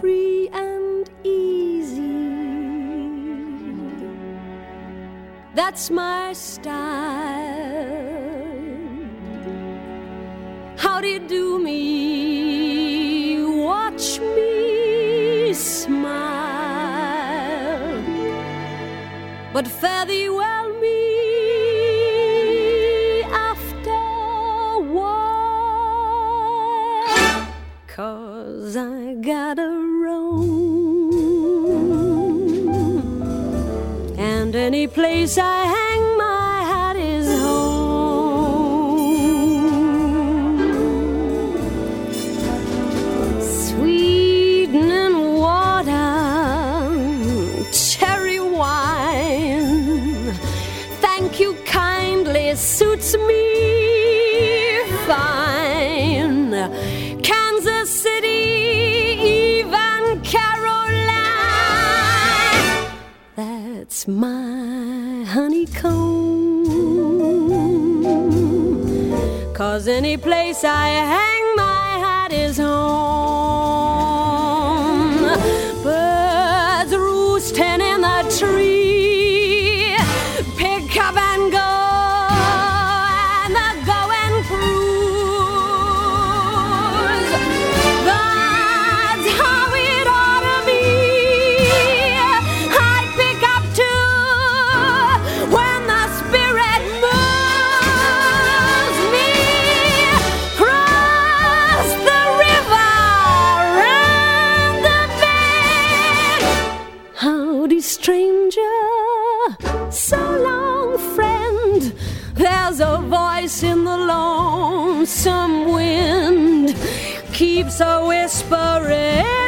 free and easy. That's my style. How do you do me? Watch me smile. But fare thee well me after a while, 'cause I gotta roam, and any place I hang my hat is home. Sweetening water, cherry wine, thank you kindly, suits me fine. Kansas City, even Caroline, that's my honeycomb, 'cause any place I hang my hat is home. Birds roosting in the tree, pick up and go, and the going cruise. That's how it ought to be. I pick up too when the spirit moves me. Cross the river, round the bend. Howdy, stranger, so long, friend. There's a voice in the lonesome wind, keeps a whispering